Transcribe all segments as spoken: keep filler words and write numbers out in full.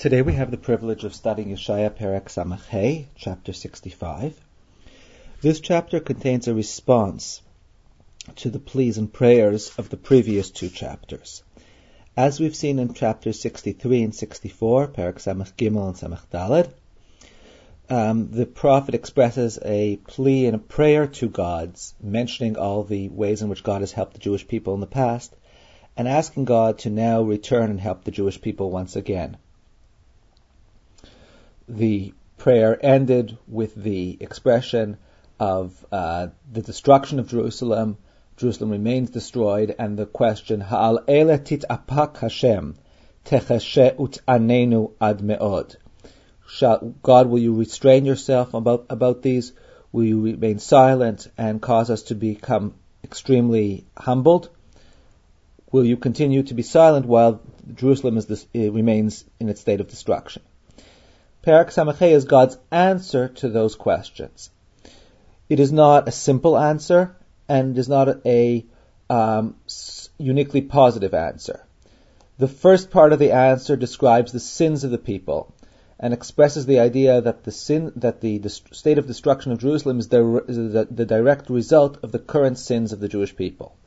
Today we have the privilege of studying Yeshaya Perek Samach Hey, chapter sixty-five. This chapter contains a response to the pleas and prayers of the previous two chapters. As we've seen in chapters sixty-three and sixty-four, Perek Samach Gimel and Samach Daled, um, the prophet expresses a plea and a prayer to God, mentioning all the ways in which God has helped the Jewish people in the past, and asking God to now return and help the Jewish people once again. The prayer ended with the expression of uh, the destruction of Jerusalem. Jerusalem remains destroyed, and the question, Ha'al ele tit'apak Hashem, techashe ut'anenu ad me'od. Shall, God, will you restrain yourself about, about these? Will you remain silent and cause us to become extremely humbled? Will you continue to be silent while Jerusalem is this, uh, remains in its state of destruction? Perek Samach Hey is God's answer to those questions. It is not a simple answer, and it is not a um, uniquely positive answer. The first part of the answer describes the sins of the people and expresses the idea that the sin, that the dist- state of destruction of Jerusalem is, the, is the, the direct result of the current sins of the Jewish people.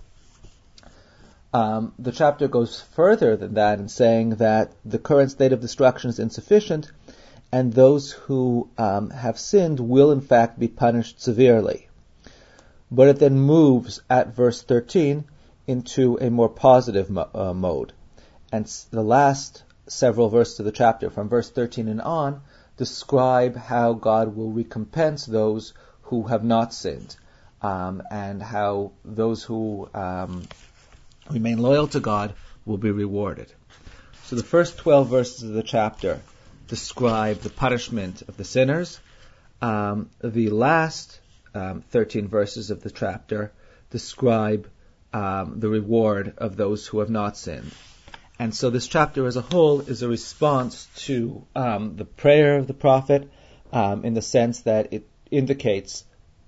Um, the chapter goes further than that in saying that the current state of destruction is insufficient, and those who um, have sinned will in fact be punished severely. But it then moves at verse thirteen into a more positive mo- uh, mode. And s- the last several verses of the chapter, from verse thirteen and on, describe how God will recompense those who have not sinned, um, and how those who um, remain loyal to God will be rewarded. So the first twelve verses of the chapter describe the punishment of the sinners. Um, the last um, thirteen verses of the chapter describe um, the reward of those who have not sinned. And so this chapter as a whole is a response to um, the prayer of the prophet, um, in the sense that it indicates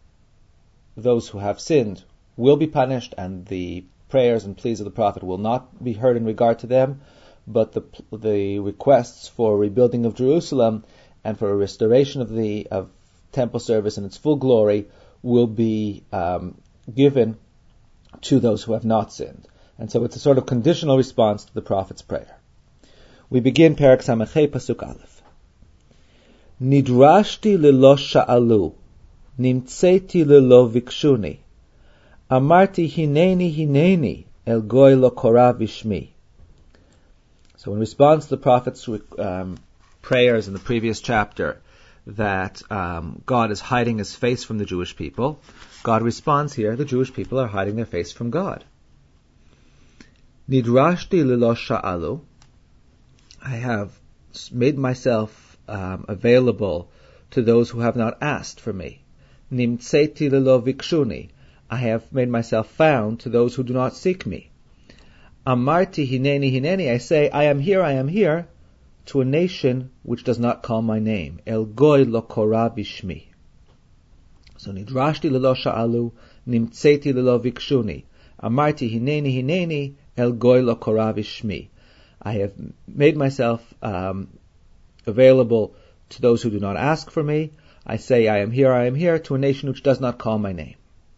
those who have sinned will be punished, and the prayers and pleas of the prophet will not be heard in regard to them, but the the requests for rebuilding of Jerusalem and for a restoration of the of temple service in its full glory will be um, given to those who have not sinned. And so it's a sort of conditional response to the prophet's prayer. We begin Perek Samach Hey, Pasuk Aleph. Nidrashti lelo sha'alu, nimtzeti lelo vikshuni, amarti hineni hineni, el goy lo korah vishmi. So in response to the prophet's um, prayers in the previous chapter that um, God is hiding his face from the Jewish people, God responds here, the Jewish people are hiding their face from God. Nidrashti lilo sha'alu, I have made myself um, available to those who have not asked for me. Nimtzeti lilo vikshuni, I have made myself found to those who do not seek me. Amarti hineni hineni, I say, I am here, I am here, to a nation which does not call my name. El goy lo korah bishmi. So nidrashti lelo sha'alu, nimtzeti lelo vikshuni. Amarti hineni hineni, el goy lo korah bishmi. I have made myself um, available to those who do not ask for me. I say, I am here, I am here, to a nation which does not call my name.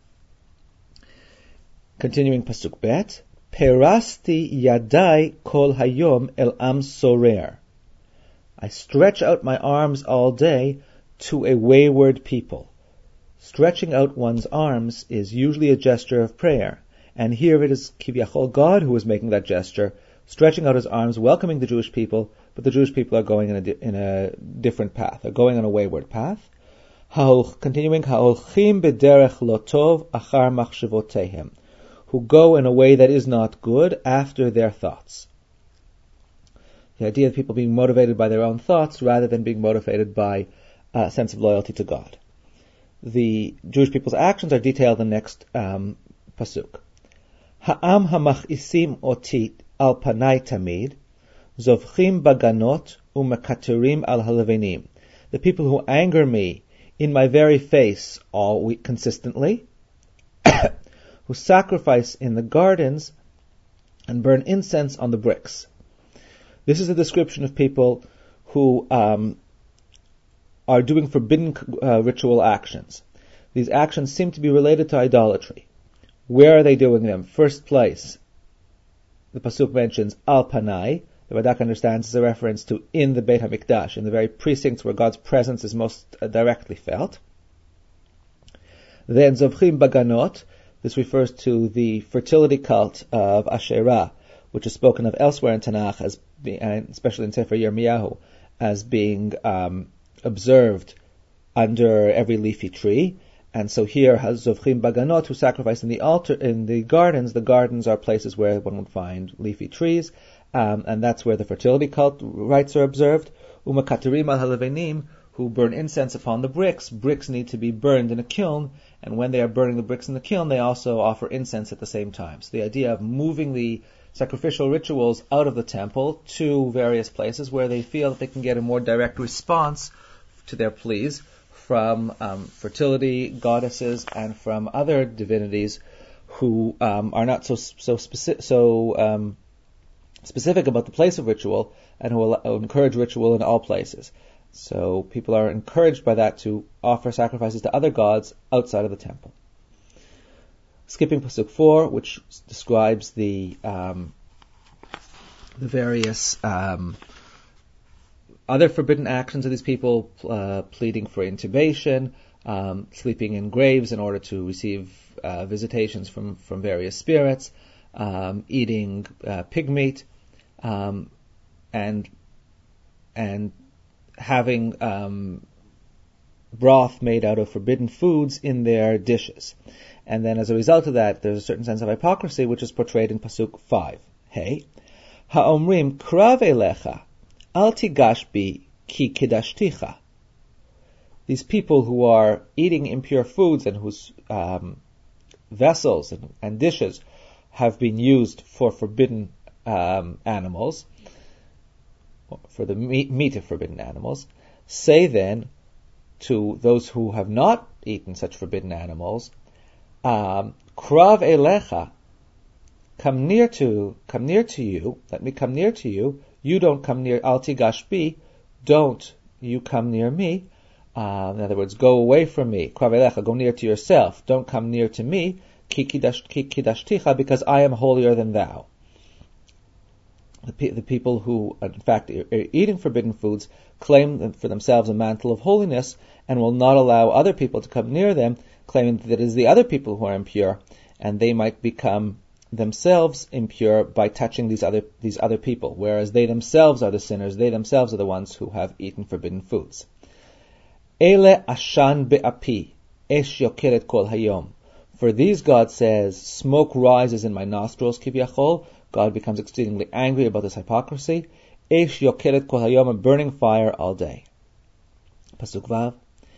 Continuing Pasuk Bet. Perasti yadai kol hayom el am sorer. I stretch out my arms all day to a wayward people. Stretching out one's arms is usually a gesture of prayer, and here it is Kivyachol, God, who is making that gesture, stretching out his arms, welcoming the Jewish people, but the Jewish people are going in a, di- in a different path. They're going on a wayward path. Ha'ol, continuing, ha'olchim b'derech lotov achar machshavoteihem, who go in a way that is not good after their thoughts. The idea of people being motivated by their own thoughts rather than being motivated by a sense of loyalty to God. The Jewish people's actions are detailed in the next um, pasuk. Ha'am hamachisim oti al panai tamid, zovchim baganot umekaterim al halevenim. The people who anger me in my very face all week consistently, who sacrifice in the gardens and burn incense on the bricks. This is a description of people who um, are doing forbidden uh, ritual actions. These actions seem to be related to idolatry. Where are they doing them? First place, the Pasuk mentions Al Panai. The Radak understands as a reference to in the Beit HaMikdash, in the very precincts where God's presence is most uh, directly felt. Then Zovchim Baganot. This refers to the fertility cult of Asherah, which is spoken of elsewhere in Tanakh, as be, and especially in Sefer Yirmiyahu, as being um, observed under every leafy tree. And so here, Zovchim Baganot, who sacrifice in the altar, in the gardens. The gardens are places where one would find leafy trees, um, and that's where the fertility cult rites are observed. Umakatarim al halevenim, who burn incense upon the bricks. Bricks need to be burned in a kiln, and when they are burning the bricks in the kiln, they also offer incense at the same time. So the idea of moving the sacrificial rituals out of the temple to various places where they feel that they can get a more direct response to their pleas from um, fertility goddesses and from other divinities who um, are not so so specific, so um, specific about the place of ritual, and who will encourage ritual in all places. So people are encouraged by that to offer sacrifices to other gods outside of the temple. Skipping Pasuk four, which describes the um, the various um, other forbidden actions of these people, uh, pleading for intubation, um, sleeping in graves in order to receive uh, visitations from, from various spirits, um, eating uh, pig meat, um, and and having um, broth made out of forbidden foods in their dishes. And then as a result of that, there's a certain sense of hypocrisy which is portrayed in Pasuk five. Hey, ha'omrim krav elecha, al tigash bi ki kidashticha. These people who are eating impure foods and whose um, vessels and, and dishes have been used for forbidden um, animals, for the meat, meat of forbidden animals, say then to those who have not eaten such forbidden animals, um, krav elecha, come near to, come near to you, let me come near to you, you don't come near, al tigash bi, don't you come near me, uh, in other words, go away from me, krav elecha, go near to yourself, don't come near to me, ki kidashticha, because I am holier than thou. The, pe- the people who, in fact, are eating forbidden foods claim for themselves a mantle of holiness and will not allow other people to come near them, claiming that it is the other people who are impure, and they might become themselves impure by touching these other these other people, whereas they themselves are the sinners, they themselves are the ones who have eaten forbidden foods. Ele ashan be'api, esh yokeret kol hayom. For these, God says, smoke rises in my nostrils, kivyachol. God becomes exceedingly angry about this hypocrisy. Eish yokeret kol hayom, a burning fire all day. Pasuk Vav.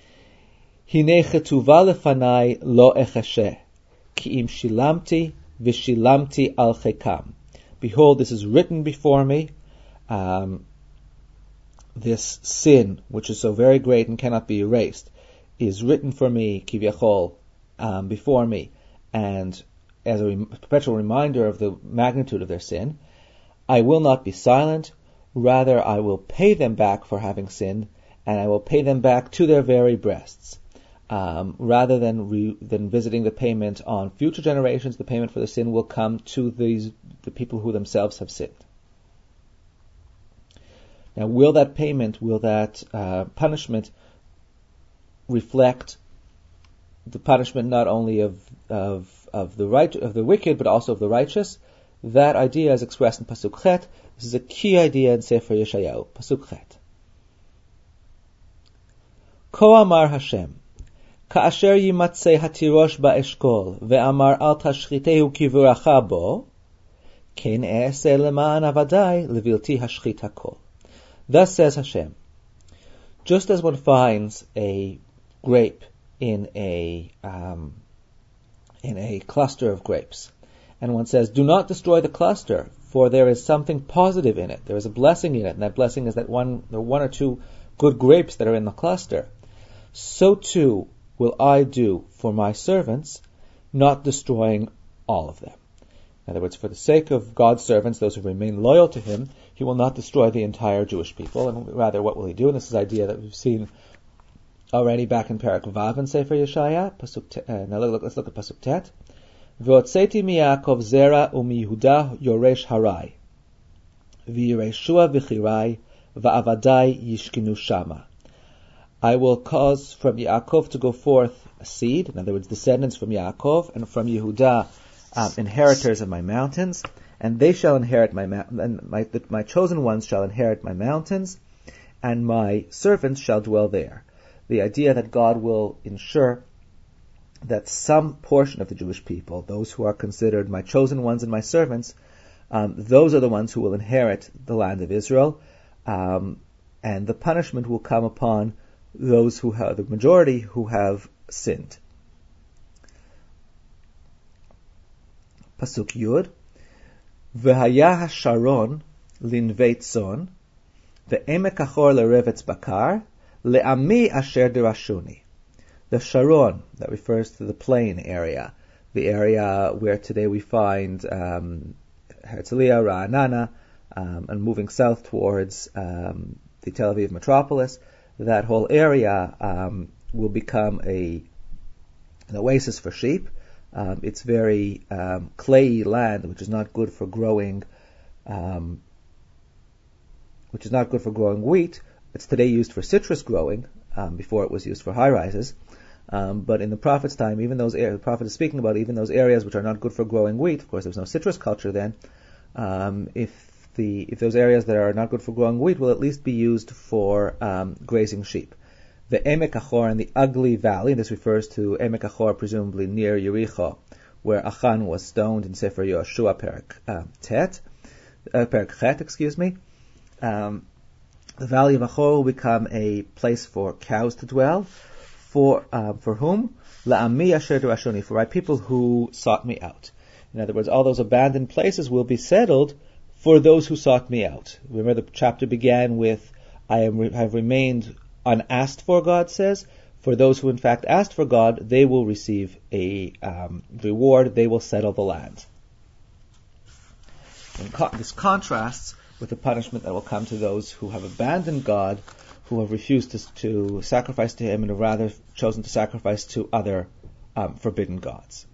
Hine chetuva lefanai lo echashe, ki im shilamti v'shilamti al chekam. Behold, this is written before me, um, this sin, which is so very great and cannot be erased, is written for me, kivyachol, um, before me, and as a rem- perpetual reminder of the magnitude of their sin. I will not be silent, rather I will pay them back for having sinned, and I will pay them back to their very breasts. Um, rather than re- than visiting the payment on future generations, the payment for the sin will come to these the people who themselves have sinned. Now, will that payment, will that uh, punishment reflect the punishment not only of of of the right of the wicked, but also of the righteous? That idea is expressed in Pasuk Chet. This is a key idea in Sefer Yeshayahu. Pasuk Chet. Ko amar Hashem, ka'asher yimatzeh hatirosh ba'eshkol, ve'amar al tashchitehu kivuracha bo, ken e'eseh lema'an avadai levilti hashchit hakol. Thus says Hashem, just as one finds a grape in a um, in a cluster of grapes, and one says, do not destroy the cluster, for there is something positive in it. There is a blessing in it, and that blessing is that one there are one or two good grapes that are in the cluster. So too will I do for my servants, not destroying all of them. In other words, for the sake of God's servants, those who remain loyal to Him, He will not destroy the entire Jewish people, and rather what will he do? And this is the idea that we've seen already back in Perek Vav in Sefer Yeshaya. Pasuk te, uh, now look, let's look at Pasuk Tet. V'otzeti miYaakov zera u'miYehuda yoresh harai, v'yireshua v'chirai, v'avadai yishkinu shama. I will cause from Yaakov to go forth a seed, in other words, descendants from Yaakov, and from Yehuda, um, inheritors of my mountains, and they shall inherit my mountains, and my, the, my chosen ones shall inherit my mountains, and my servants shall dwell there. The idea that God will ensure that some portion of the Jewish people, those who are considered my chosen ones and my servants, um, those are the ones who will inherit the land of Israel, um, and the punishment will come upon those who have, the majority who have sinned. Pasuk Yud. V'haya hasharon linvei tzon, ve'emek achor lerevetz bakar, le'ami asher derashuni. The Sharon, that refers to the plain area, the area where today we find um, Herzliya, Ra'anana, um, and moving south towards um, the Tel Aviv metropolis, that whole area um, will become a an oasis for sheep. Um, it's very um, clayey land, which is not good for growing, um, which is not good for growing wheat. It's today used for citrus growing. Um, before it was used for high rises, um, but in the prophet's time, even those areas, the prophet is speaking about even those areas which are not good for growing wheat. Of course, there was no citrus culture then. Um, if the if those areas that are not good for growing wheat will at least be used for um, grazing sheep. The Emek Achor in the ugly valley, and this refers to Emek Achor, presumably near Yericho, where Achan was stoned in Sefer Yoshua Perek uh, Tet, uh, Perek Chet, excuse me. Um, The valley of Achor will become a place for cows to dwell. For uh, for whom? La'ami asher derashuni, for my people who sought me out. In other words, all those abandoned places will be settled for those who sought me out. Remember, the chapter began with, I am re- have remained unasked for, God says. For those who in fact asked for God, they will receive a um, reward. They will settle the land. And co- this contrasts with the punishment that will come to those who have abandoned God, who have refused to, to sacrifice to Him and have rather chosen to sacrifice to other um, forbidden gods.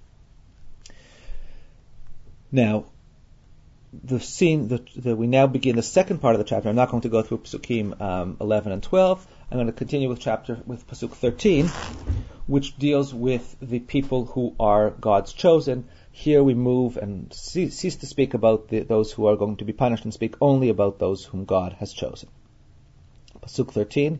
Now, the scene that, that we now begin the second part of the chapter. I'm not going to go through Psukim um, eleven and twelve. I'm going to continue with chapter with Pasuk thirteen, which deals with the people who are God's chosen. Here we move and cease, cease to speak about the, those who are going to be punished and speak only about those whom God has chosen. Pasuk thirteen.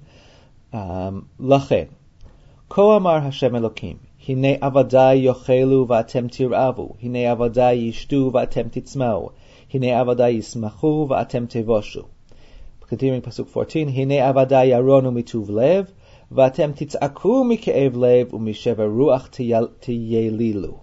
Lachen, Ko amar Hashem Elokim, Hine avadai yochelu va'atem tiravu, Hine avadai yishtu va'atem titzmau, Hine avadai yismachu va'atem tevoshu. Continuing Pasuk fourteen. Hine avadai yaronu mituv lev, va'atem titz'aku mike'ev lev, u'mishever ruach tiyelilu.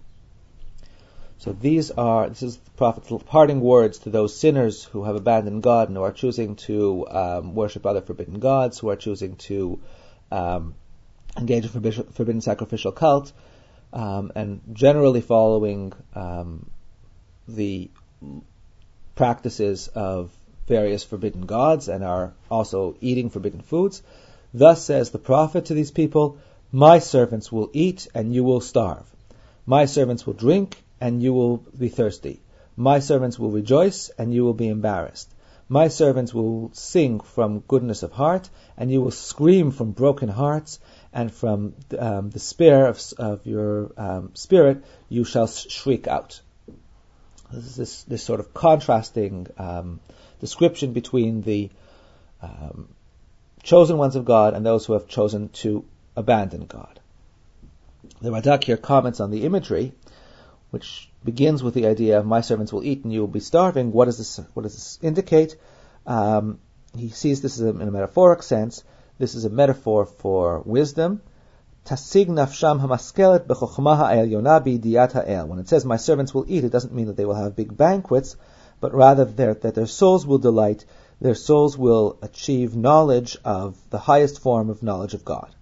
So these are, this is the prophet's parting words to those sinners who have abandoned God and who are choosing to um, worship other forbidden gods, who are choosing to um, engage in forbidden, forbidden sacrificial cult, um, and generally following um, the practices of various forbidden gods and are also eating forbidden foods. Thus says the prophet to these people, my servants will eat and you will starve. My servants will drink and you will be thirsty. My servants will rejoice, and you will be embarrassed. My servants will sing from goodness of heart, and you will scream from broken hearts, and from um, the despair of, of your um, spirit you shall shriek out. This is this, this sort of contrasting um, description between the um, chosen ones of God and those who have chosen to abandon God. The Radak here comments on the imagery, which begins with the idea of my servants will eat and you will be starving. What does this, what does this indicate? Um, he sees this in a metaphoric sense. This is a metaphor for wisdom. Tasig nafsham hamaskelet b'chokhmah ha'elyona b'idiyat ha'el. When it says my servants will eat, it doesn't mean that they will have big banquets, but rather that their souls will delight, their souls will achieve knowledge of the highest form of knowledge of God.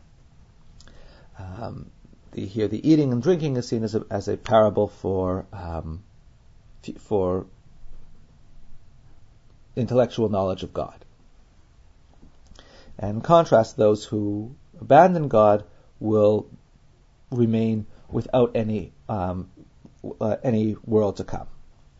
Um, The, here, the eating and drinking is seen as a, as a parable for um, f- for intellectual knowledge of God. And in contrast, those who abandon God will remain without any um, uh, any world to come.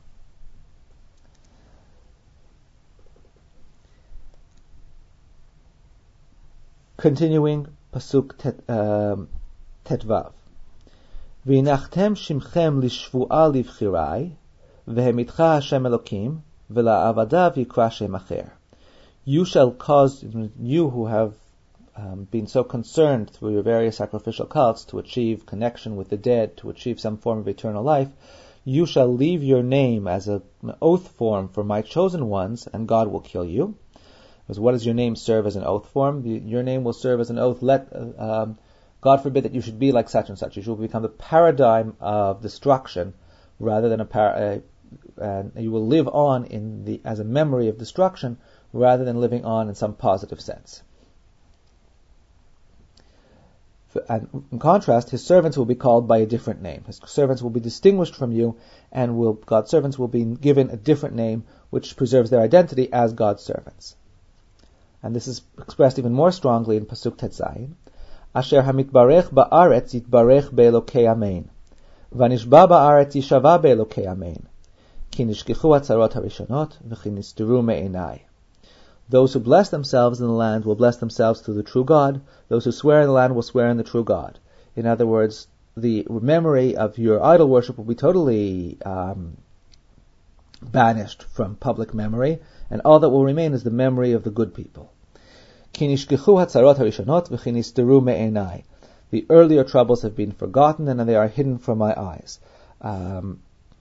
Continuing, pasuk tet, um, tetvav. V'inachtem shimchem lishvu'a livchirai, v'hemitcha Hashem Elokim, v'la'avadav yikra shem acher. You shall cause, you who have um, been so concerned through your various sacrificial cults to achieve connection with the dead, to achieve some form of eternal life, you shall leave your name as a, an oath form for my chosen ones, and God will kill you. Because what does your name serve as an oath form? Your name will serve as an oath. Let uh, um, God forbid that you should be like such and such. You should become the paradigm of destruction, rather than a par- uh, and you will live on in the as a memory of destruction, rather than living on in some positive sense. And in contrast, his servants will be called by a different name. His servants will be distinguished from you, and will God's servants will be given a different name, which preserves their identity as God's servants. And this is expressed even more strongly in Pasuk Tetzayin. Asher hamitbarech ba'aretz yitbarech be'elokei amein. Vanishba ba'aretz yishava be'elokei amein. Ki nishkichu atzarot harishonot, v'chi nistiru me'enai. Those who bless themselves in the land will bless themselves through the true God. Those who swear in the land will swear in the true God. In other words, the memory of your idol worship will be totally um, banished from public memory, and all that will remain is the memory of the good people. Ki nishkichu hatzarot harishonot v'chi nistiru me'enai. The earlier troubles have been forgotten, and they are hidden from my eyes. Um,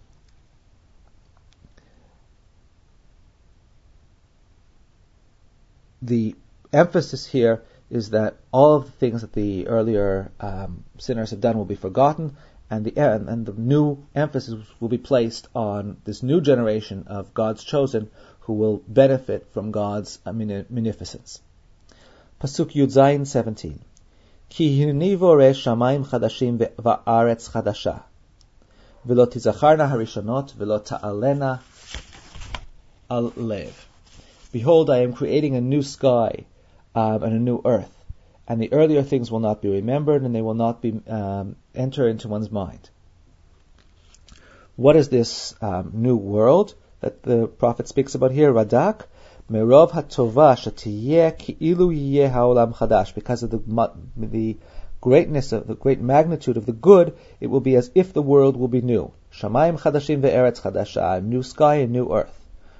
The emphasis here is that all of the things that the earlier um, sinners have done will be forgotten, and the and, and the new emphasis will be placed on this new generation of God's chosen, who will benefit from God's uh, munificence. Pasuk Yud Zayin seventeen. Ki hineni voreh shamayim chadashim va'aretz chadasha, v'lo tizacharna harishonot v'lo ta'alena al lev. Behold, I am creating a new sky um, and a new earth, and the earlier things will not be remembered, and they will not be um, enter into one's mind. What is this um, new world that the prophet speaks about here? Radak, merov hatova shatiyeh ki'ilu yiyeh haolam chadash. Because of the the greatness of the great magnitude of the good, it will be as if the world will be new. Shamayim chadashim ve'eretz chadasha, a new sky and new earth.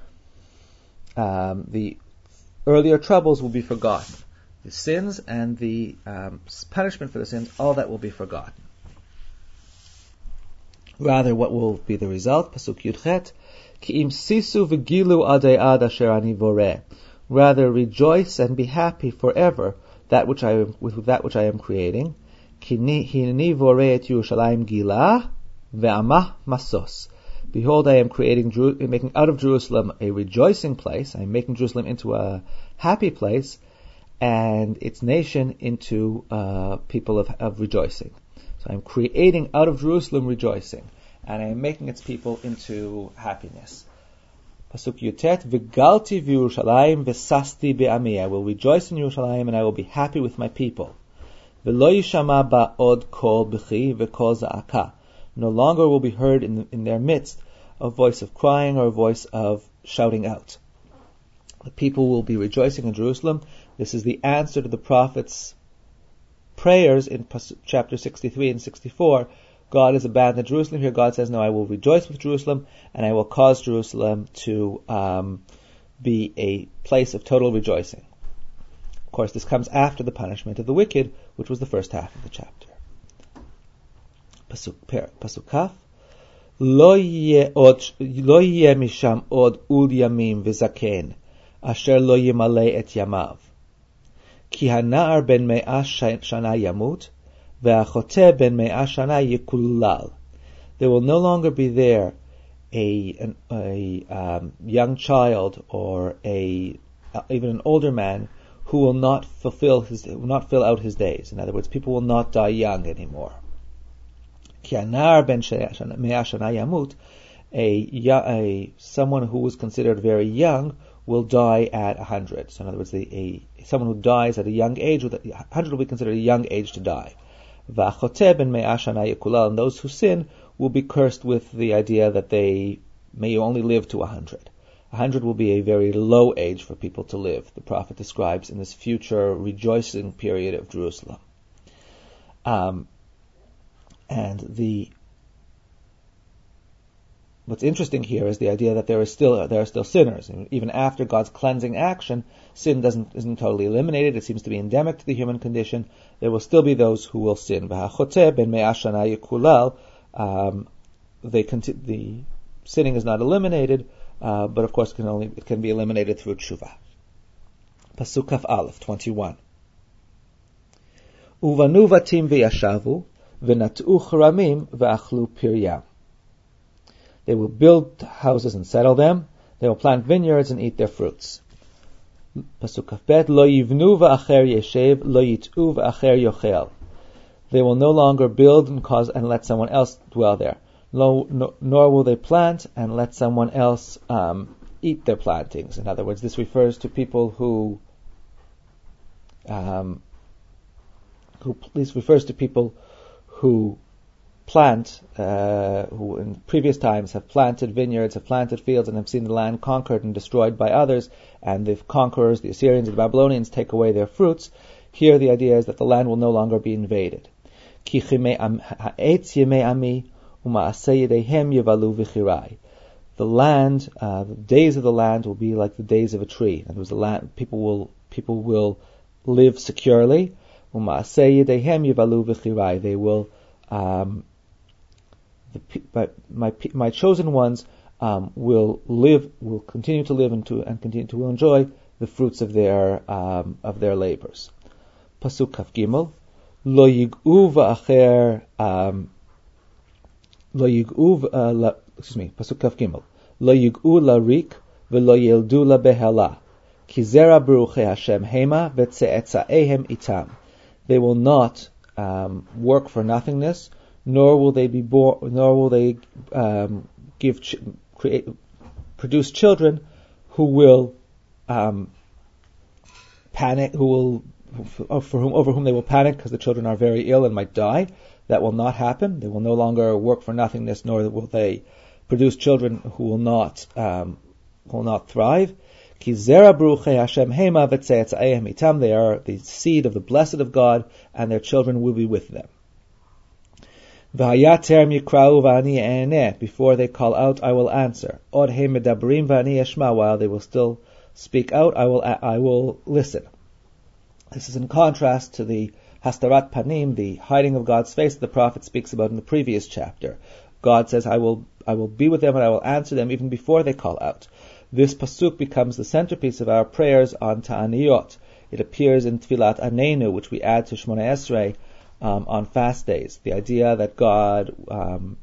Um, the earlier troubles will be forgotten. The sins and the um, punishment for the sins, all that will be forgotten. Rather, what will be the result? Pasuk Yudchet. Ki im sisu v'gilu adei ad asher ani voreh. Rather, rejoice and be happy forever that which I am, with that which I am creating. Ki hineni voreh et Yerushalayim gila ve'amah masos. Behold, I am creating, making out of Jerusalem a rejoicing place. I am making Jerusalem into a happy place, and its nation into uh, people of, of rejoicing. So I am creating out of Jerusalem rejoicing, and I am making its people into happiness. Pasuk Yutet, V'galti v'Yerushalayim v'sasti be'ami. I will rejoice in Yerushalayim, and I will be happy with my people. V'lo yishama ba'od kol b'chi v'kol za'aka. No longer will be heard in, in their midst a voice of crying or a voice of shouting out. The people will be rejoicing in Jerusalem. This is the answer to the prophet's prayers in chapter sixty-three and sixty-four. God has abandoned Jerusalem. Here God says, no, I will rejoice with Jerusalem, and I will cause Jerusalem to um, be a place of total rejoicing. Of course, this comes after the punishment of the wicked, which was the first half of the chapter. Pasuk Kaf. Lo yeh misham od ul yamim v'zaken, asher lo yimalei et yamav. Ki hana'ar ben me'ah shana yamut, ve'achoteh ben me'ah shana yikulal. There will no longer be there a an, a um, young child or a uh, even an older man who will not fulfill his will not fill out his days. In other words, people will not die young anymore. Ki anar ben me'ah shana yamut, a, a someone who was considered very young will die at one hundred. So in other words, the, a, someone who dies at a young age, one hundred will be considered a young age to die. V'achoteh ben me'ah shana yekulal, and those who sin will be cursed with the idea that they may only live to one hundred. one hundred will be a very low age for people to live, the Prophet describes in this future rejoicing period of Jerusalem. Um, and the what's interesting here is the idea that there is still there are still sinners. And even after God's cleansing action, sin doesn't isn't totally eliminated. It seems to be endemic to the human condition. There will still be those who will sin. V'hachoteh ben me'ah shana yekulal. Um, they conti- the sinning is not eliminated, uh, but of course it can only it can be eliminated through tshuva. Pasuk Kaf Aleph twenty-one. Uvanu vatim v'yashavu v'nat'u charamim v'achlu piryam. They will build houses and settle them. They will plant vineyards and eat their fruits. Pasuk Kaf Bet. Lo yivnu v'acher yeshev lo yit'u v'acher yochel. They will no longer build and cause and let someone else dwell there. No, no, nor will they plant and let someone else um, eat their plantings. In other words, this refers to people who, um, who this refers to people who plant, uh, who in previous times have planted vineyards, have planted fields, and have seen the land conquered and destroyed by others, and the conquerors, the Assyrians and the Babylonians, take away their fruits. Here the idea is that the land will no longer be invaded. The land, uh, the days of the land will be like the days of a tree. In other words, the land, people will people will live securely. They will, um, the, my my chosen ones um, will live, will continue to live and to and continue to enjoy the fruits of their um, of their labors. Pasuk Kaf Gimel. Lo yig'u v'acher, um, lo yig'u, uh, la, excuse me, Pasuk Kaf Gimel. Lo yig'u larik v'lo yildu la behala. Ki zera beruchei Hashem hema v'tze'etza'ehem itam. They will not um, work for nothingness, nor will they be born, nor will they um, give ch- create produce children who will um, panic, who will for whom, over whom they will panic because the children are very ill and might die. That will not happen. They will no longer work for nothingness, nor will they produce children who will not um, will not thrive. Ki zera beruchei Hashem hema v'tze'etza'ehem itam. They are the seed of the blessed of God, and their children will be with them. V'hayaterem yikra'u v'ani e'eneh. Before they call out, I will answer. Od he medabrim v'ani eshma. While they will still speak out, I will I will listen. This is in contrast to the hastarat panim, the hiding of God's face that the prophet speaks about in the previous chapter. God says, I will I will be with them and I will answer them even before they call out. This pasuk becomes the centerpiece of our prayers on Ta'aniyot. It appears in Tfilat Anenu, which we add to Shmona Esrei um, on fast days. The idea that God, um,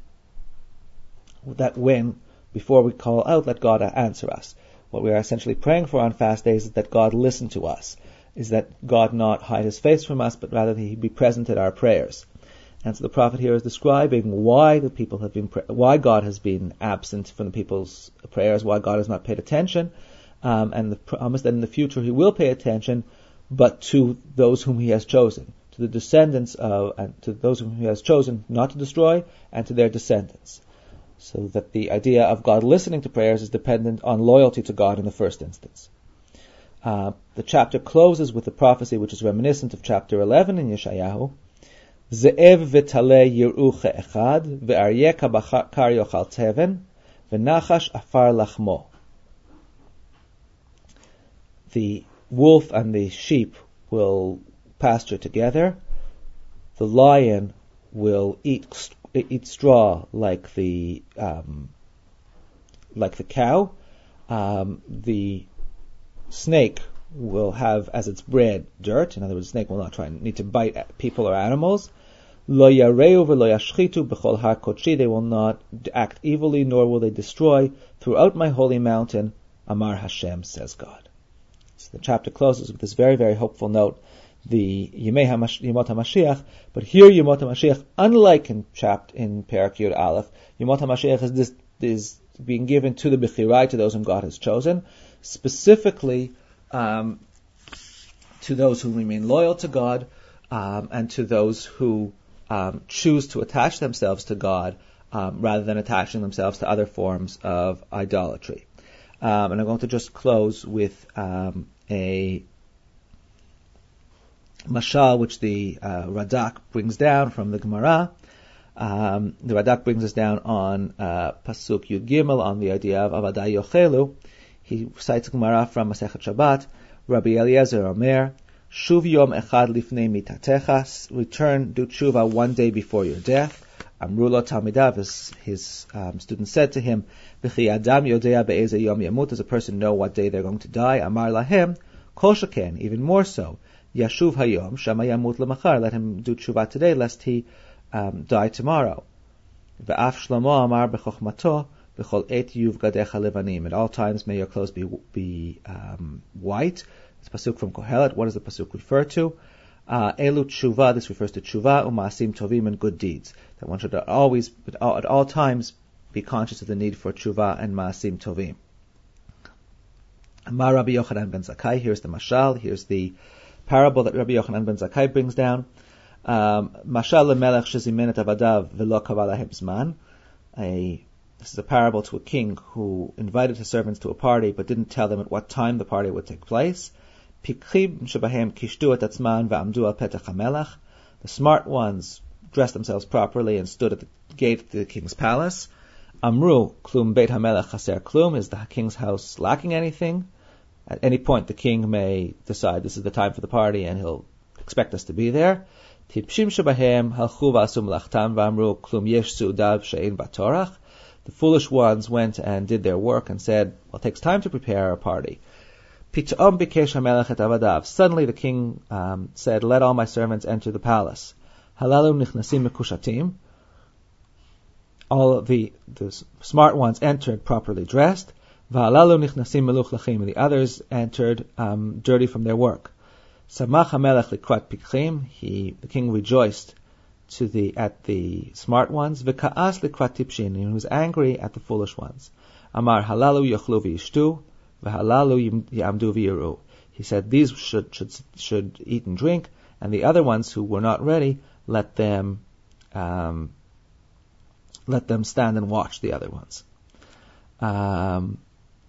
that when, before we call out, let God answer us. What we are essentially praying for on fast days is that God listen to us. Is that God not hide His face from us, but rather that He be present at our prayers. And so the prophet here is describing why the people have been, why God has been absent from the people's prayers, why God has not paid attention, um, and the promise that in the future He will pay attention, but to those whom He has chosen, to the descendants of, and to those whom He has chosen not to destroy, and to their descendants. So that the idea of God listening to prayers is dependent on loyalty to God in the first instance. Uh, the chapter closes with a prophecy which is reminiscent of chapter eleven in Yeshayahu. Ze'ev v'taleh yir'uche echad, ve'aryeh kabakar yochal teven, ve'nachash afar lachmo. The wolf and the sheep will pasture together. The lion will eat eat straw like the um, like the cow. Um, the snake will have as its bread dirt. In other words, the snake will not try and need to bite at people or animals. Lo yareu v'lo yashchitu b'chol har kodshi. They will not act evilly, nor will they destroy throughout my holy mountain. Amar Hashem, says God. So the chapter closes with this very, very hopeful note. The Yemei Yemot HaMashiach, but here Yemot HaMashiach, unlike in chapter in Perek Yud Aleph, Yemot HaMashiach is this is being given to the Bechirai, to those whom God has chosen. specifically um, to those who remain loyal to God um, and to those who um, choose to attach themselves to God um, rather than attaching themselves to other forms of idolatry. Um, and I'm going to just close with um, a mashal which the uh, Radak brings down from the Gemara. Um, the Radak brings us down on uh, Pasuk Yud Gimel on the idea of Avadai Yochelu. He cites Gemara from Masechet Shabbat. Rabbi Eliezer Omer, Shuv Yom Echad Lifnei Mitatecha, return, do tshuva one day before your death. Amrulo Talmidav, his, his um, student said to him, V'chi Adam Yodea Be'eze Yom Yamut, does a person know what day they're going to die? Amar Lahem, Kol Sheken, even more so. Yashuv Hayom, Shama Yamut Lemachar, let him do tshuva today, lest he um, die tomorrow. V'af Shlomo Amar B'chochmato, B'chol Et Yuv Gadecha Levanim, at all times may your clothes be, be um, white. It's pasuk from Kohelet. What does the pasuk refer to? Uh, Elu tshuva, this refers to tshuva, u'ma'asim tovim, and good deeds. That one should always, at all, at all times, be conscious of the need for tshuva and ma'asim tovim. Amar Rabbi Yochanan ben Zakkai, here's the mashal, here's the parable that Rabbi Yochanan ben Zakkai brings down. Um, mashal lemelech shezimen et avadav v'lo kava lahem zman. A This is a parable to a king who invited his servants to a party but didn't tell them at what time the party would take place. Pikhib shebahem kishtu et atzman va'amdu al petach hamelach. The smart ones dressed themselves properly and stood at the gate of the king's palace. Amru klum beit hamelach chaser klum. Is the king's house lacking anything? At any point the king may decide this is the time for the party and he'll expect us to be there. Tipshim shebahem halchu va'asu melachtam va'amru klum yesh su'udav she'ein batorach. The foolish ones went and did their work and said, well, it takes time to prepare a party. Pit'om bikesh hamelech et avadav. Suddenly the king um, said, let all my servants enter the palace. Halalu nichnasim mekushatim. All of the, the smart ones entered properly dressed. V'halalu nichnasim meluchlachim. And the others entered um, dirty from their work. Samach hamelech likrat pikchim. He, the king rejoiced to the at the smart ones, v'ka'as likrat tipshin, and he was angry at the foolish ones. Amar halalu yochlu v'yishtu, v'halalu yamdu v'yiru. He said these should should should eat and drink, and the other ones who were not ready, let them um, let them stand and watch the other ones. Um,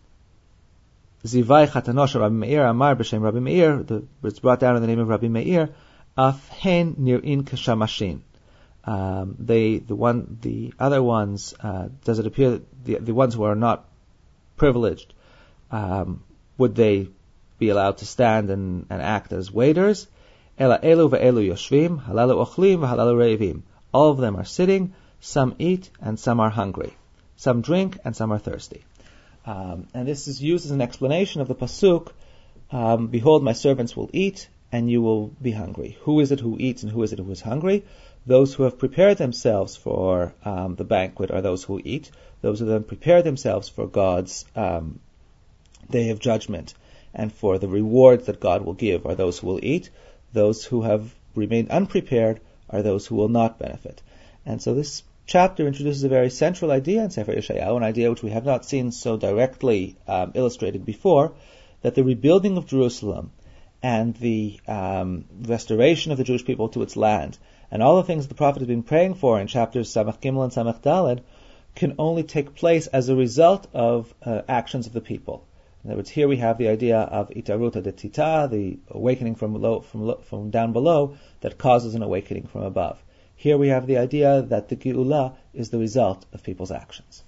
Zivai chatanosh Rabbi Meir Amar b'shem Rabbi Meir. It's brought down in the name of Rabbi Meir. Af hen nir'in kashamashin. Um, they, the one, the other ones, uh, does it appear that the, the ones who are not privileged, um, would they be allowed to stand and, and act as waiters? Ela elu ve'elu yoshvim, halalu ochlim v'halalu reivim. All of them are sitting, some eat and some are hungry. Some drink and some are thirsty. Um, and this is used as an explanation of the pasuk, um, behold my servants will eat and you will be hungry. Who is it who eats and who is it who is hungry? Those who have prepared themselves for um, the banquet are those who eat. Those who then prepare themselves for God's um, day of judgment and for the rewards that God will give are those who will eat. Those who have remained unprepared are those who will not benefit. And so this chapter introduces a very central idea in Sefer Yeshayahu, an idea which we have not seen so directly um, illustrated before, that the rebuilding of Jerusalem and the um, restoration of the Jewish people to its land, and all the things the Prophet has been praying for in chapters Samach Gimel and Samach Daled, can only take place as a result of uh, actions of the people. In other words, here we have the idea of Itaruta de Tita, the awakening from below, from, from down below, that causes an awakening from above. Here we have the idea that the Geula is the result of people's actions.